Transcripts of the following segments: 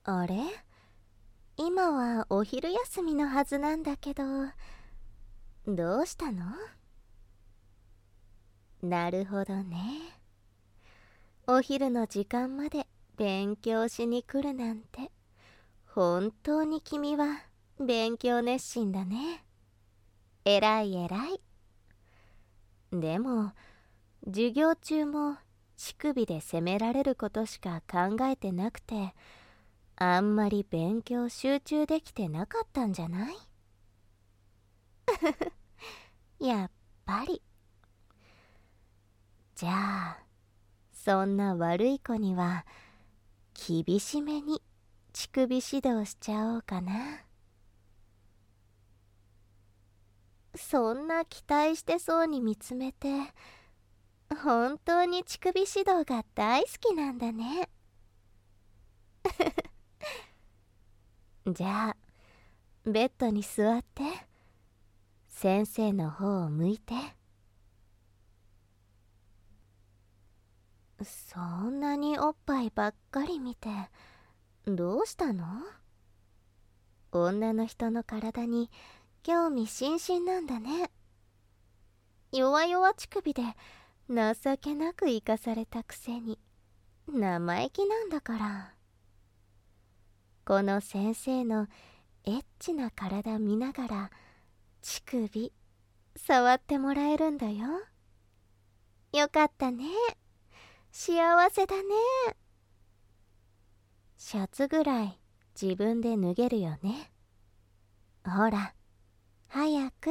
あれ、今はお昼休みのはずなんだけど、どうしたの？なるほどね。お昼の時間まで勉強しに来るなんて、本当に君は勉強熱心だね。えらいえらい。でも、授業中も乳首で責められることしか考えてなくて、あんまり勉強集中できてなかったんじゃない？やっぱり。じゃあ、そんな悪い子には厳しめに乳首指導しちゃおうかな。そんな期待してそうに見つめて、本当に乳首指導が大好きなんだね。じゃあ、ベッドに座って、先生の方を向いて。そんなにおっぱいばっかり見て、どうしたの？女の人の体に興味津々なんだね。弱々乳首で情けなく生かされたくせに生意気なんだから。この先生のエッチな体見ながら乳首触ってもらえるんだよ。よかったね。幸せだね。シャツぐらい自分で脱げるよね。ほら、早く。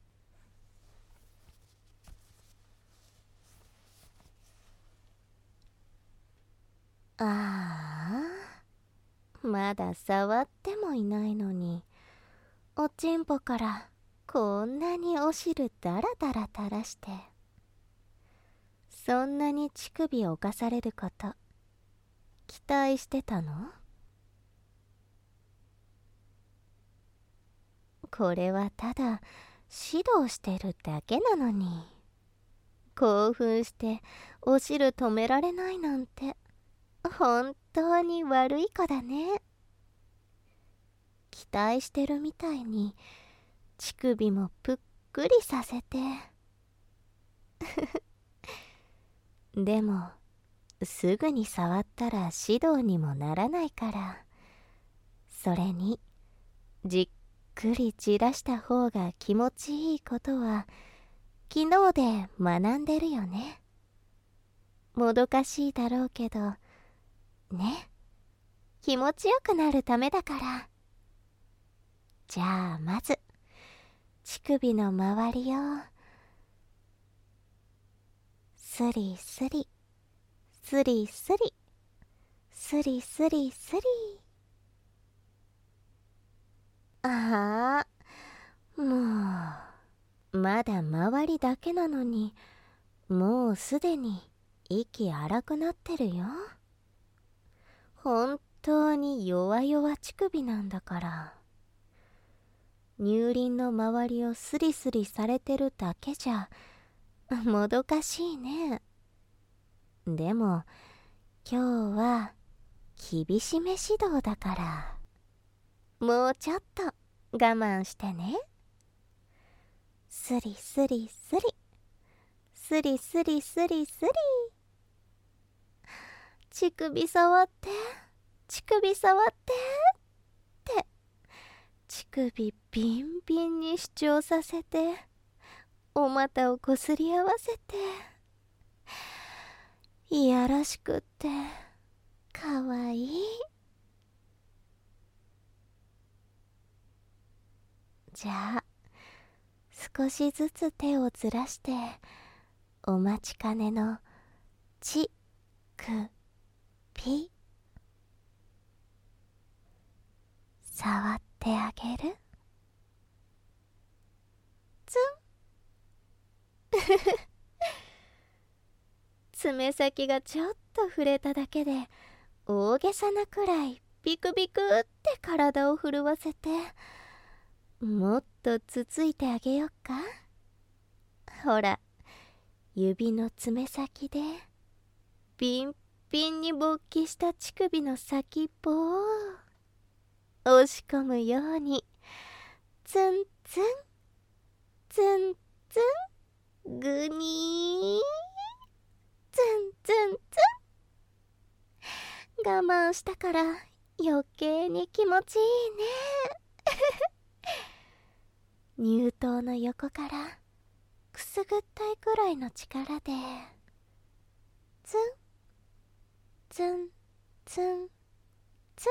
ああ、まだ触ってもいないのに、おちんぽからこんなにお汁だらだら垂らして。そんなに乳首を侵されること期待してたの？これはただ指導してるだけなのに、興奮してお汁止められないなんて本当に悪い子だね。期待してるみたいに乳首もぷっくりさせて。でもすぐに触ったら指導にもならないから、それにじっくりじらした方が気持ちいいことは昨日で学んでるよね。もどかしいだろうけどね、気持ちよくなるためだから。じゃあまず乳首の周りをスリスリスリスリスリスリスリ。ああ、もうまだ周りだけなのに、もうすでに息荒くなってるよ。本当に弱々乳首なんだから。乳輪の周りをスリスリされてるだけじゃもどかしいね。でも今日は厳しめ指導だから、もうちょっと我慢してね。スリスリスリスリスリスリスリ。乳首触って、乳首触ってって乳首ビンビンに主張させて、お股をこすり合わせて、いやらしくってかわいい。じゃあ少しずつ手をずらして、お待ちかねのちくぴ触ってあげる。ツン爪先がちょっと触れただけで大げさなくらいビクビクって体を震わせて、もっとつついてあげよっか。ほら、指の爪先でピンピンに勃起した乳首の先っぽを押し込むようにツンツンツンツングニーツンツンツン。我慢したから余計に気持ちいいね。乳頭の横からくすぐったいくらいの力でツンツンツンツン。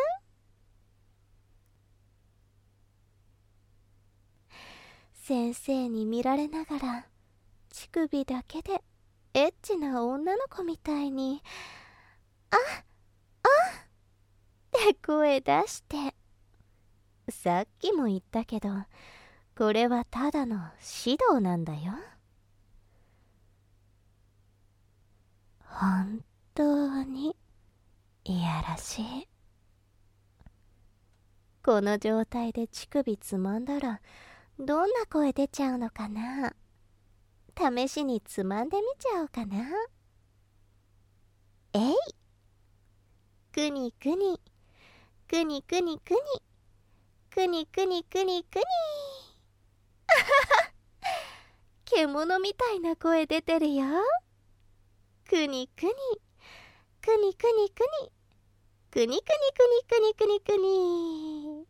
先生に見られながら乳首だけでエッチな女の子みたいに「あっあっ」って声出して。さっきも言ったけど、これはただの指導なんだよ。本当にいやらしい。この状態で乳首つまんだらどんな声出ちゃうのかな。試しにつまんでみちゃおうかな。えい、くにくにくにくにくにくにくにくにくに。獣みたいな声出てるよ。くにくにくにくにくにくにくにくにくにくにくに。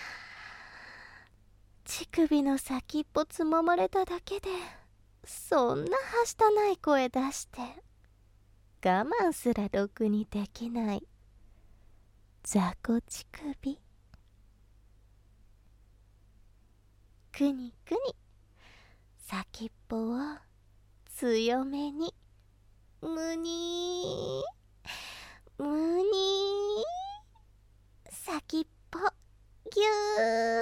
乳首の先っぽつままれただけでそんなはしたない声出して我慢すらろくにできない雑魚乳首。くにくに先っぽを強めにむにーむにー。先っぽぎゅ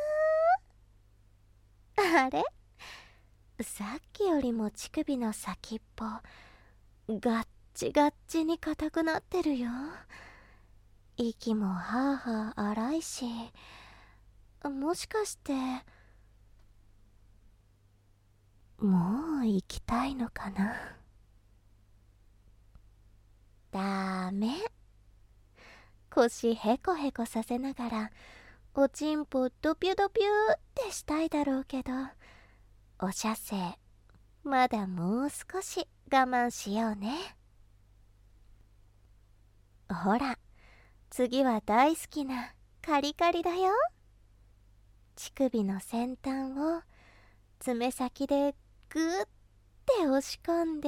ー。あれ、さっきよりも乳首の先っぽガッチガッチに硬くなってるよ。息もはあはあ荒いし、もしかしてもう行きたいのかな。ダメ。腰ヘコヘコさせながらおちんぽドピュドピュってしたいだろうけど、お射精まだもう少し我慢しようね。ほら、次は大好きなカリカリだよ。乳首の先端を爪先でグッて押し込んで、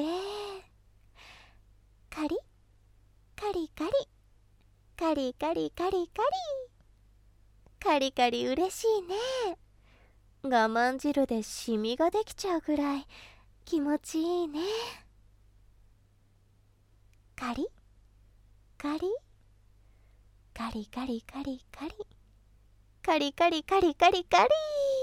カリカリカリカリカリカリカリカリカリ。嬉しいね。我慢汁でシミができちゃうぐらい気持ちいいね。カリカリカリカリカリカリカリカリカリカリカリ。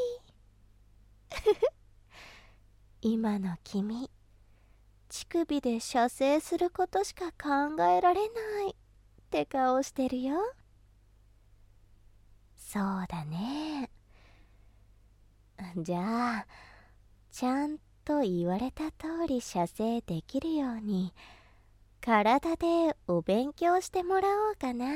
今の君、乳首で射精することしか考えられないって顔してるよ。そうだね。じゃあちゃんと言われた通り射精できるように体でお勉強してもらおうかな。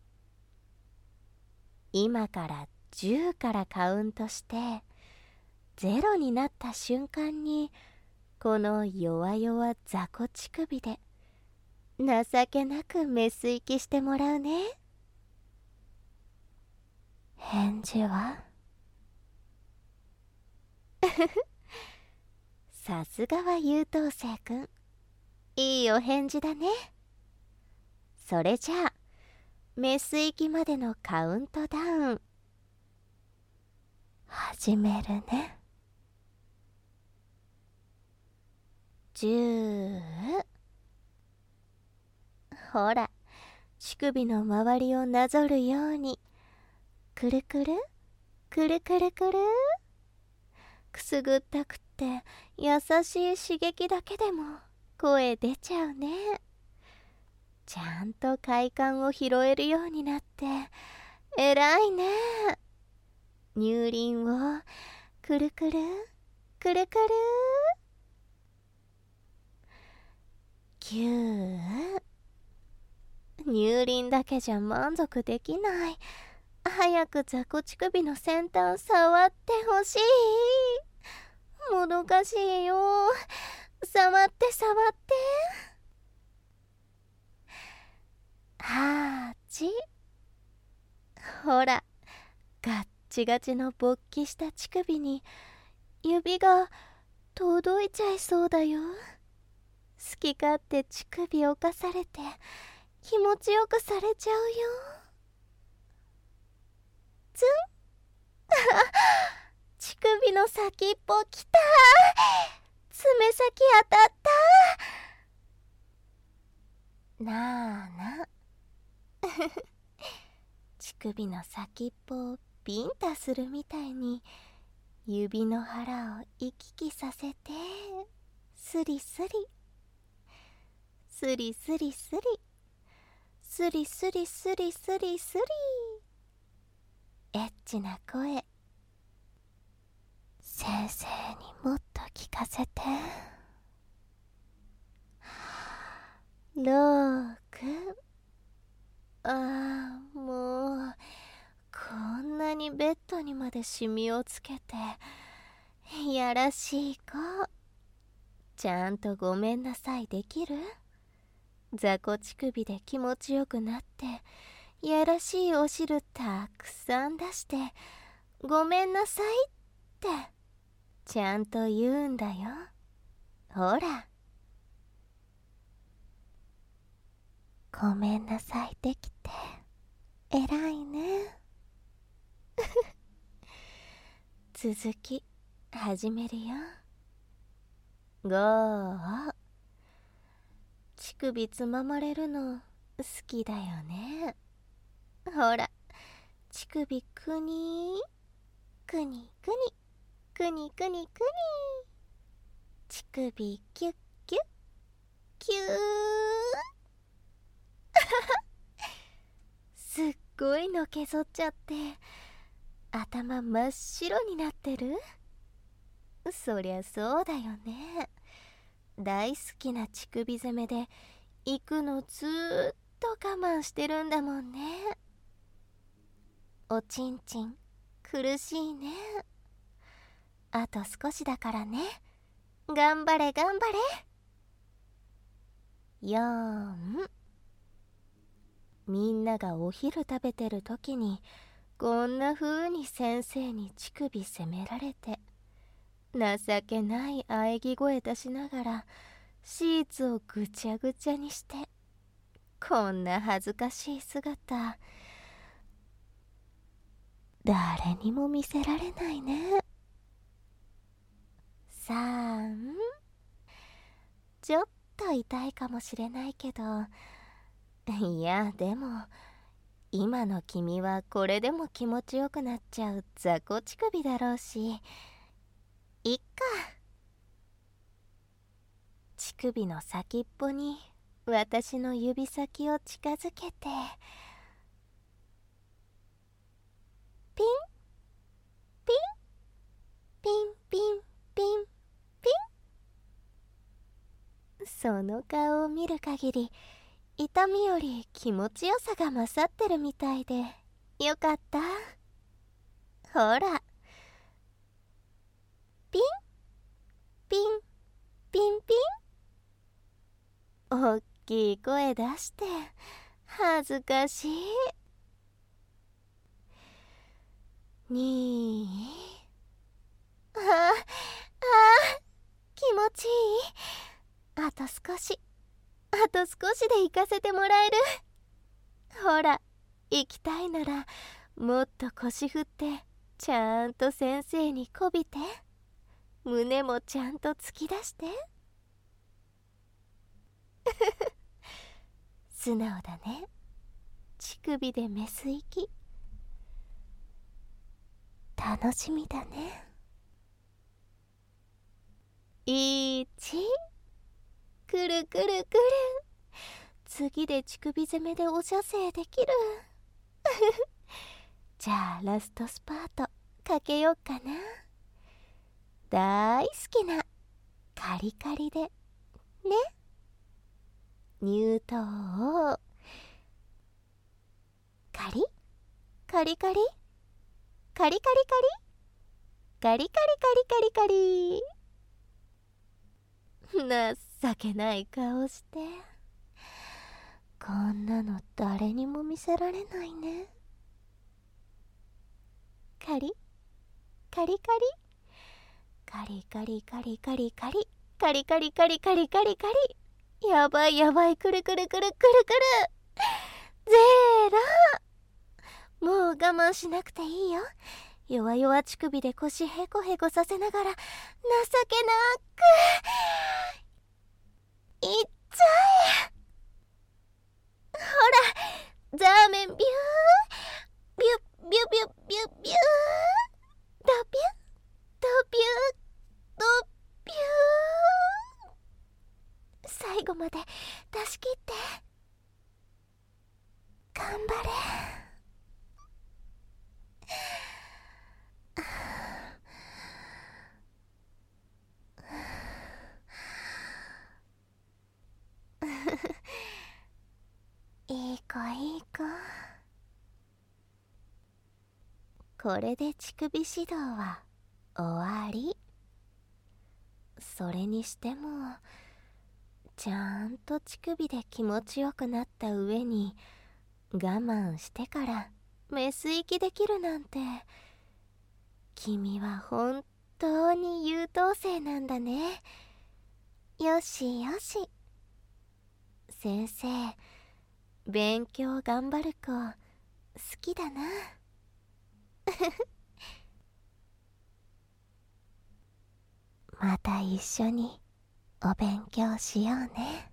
今から10からカウントして0になった瞬間にこの弱々雑魚乳首で情けなくメス息してもらうね。返事はさすがは優等生くん、いいお返事だね。それじゃあメス息までのカウントダウン始めるね。10。ほら、乳首の周りをなぞるようにくるくるくるくるくる。くすぐったくって優しい刺激だけでも声出ちゃうね。ちゃんと快感を拾えるようになって偉いね。乳輪をくるくるくるくる。9。乳輪だけじゃ満足できない。 早く雑魚乳首の先端触ってほしい。もどかしいよ。触って触って。はーち。ほら、ガッチガチの勃起した乳首に指が届いちゃいそうだよ。好き勝手乳首をかされて気持ちよくされちゃうよ。ツン乳首の先っぽきた。爪先当たった。なあな乳首の先っぽをビンタするみたいに指の腹を行き来させて、スリスリスリスリスリスリスリスリスリスリ。エッチな声、先生にもっと聞かせて。ローク。もうこんなにベッドにまでシミをつけて、やらしい子。ちゃんとごめんなさいできる？雑魚乳首で気持ちよくなって、やらしいお汁たくさん出して、ごめんなさいってちゃんと言うんだよ。ほら、ごめんなさいできてえらいね。続き始めるよ。5。乳首つままれるの好きだよね。ほら、乳首くにくにくにくにくにくに。乳首キュッキュッキュー。すっごいのけぞっちゃって頭真っ白になってる。そりゃそうだよね。大好きな乳首攻めで行くのずーっと我慢してるんだもんね。おちんちん苦しいね。あと少しだからね。頑張れ頑張れ。4。みんながお昼食べてる時にこんな風に先生に乳首責められて、情けない喘ぎ声出しながらシーツをぐちゃぐちゃにして、こんな恥ずかしい姿誰にも見せられないね。3。ちょっと痛いかもしれないけど、いやでも今の君はこれでも気持ちよくなっちゃう雑魚乳首だろうし、いっか。乳首の先っぽに私の指先を近づけて、ピンピンピンピンピンピン。その顔を見る限り痛みより気持ちよさが勝ってるみたいでよかった。ほら、ピンピンピンピン。おっきい声出して恥ずかしい。2。気持ちいい。あと少しで行かせてもらえる。ほら、行きたいならもっと腰振ってちゃんと先生にこびて、胸もちゃんと突き出して素直だね。乳首でメス行き楽しみだね。1。くるくるくる。次で乳首攻めでお射精できる。じゃあラストスパートかけよっかな。大好きなカリカリでね。乳頭をカリカリカリカリカリカリカリカリカリカリカリ。情けない顔して。こんなの誰にも見せられないね。カリカリカリカリカリカリカリカリカリカリカリカリカリカリ。やばいやばい、くるくるくるくるくる。ゼーラ、もう我慢しなくていいよ。弱々乳首で腰ヘコヘコさせながら情けなくいっちゃえ。ほら、ザーメンビュービュビュビュビュビュードビュドビュドビュー。最後まで出し切って。頑張れ。いい子いい子。これで乳首指導は終わり。それにしてもちゃんと乳首で気持ちよくなった上に我慢してからメス行きできるなんて、君は本当に優等生なんだね。よしよし。先生、勉強頑張る子好きだな。また一緒にお勉強しようね。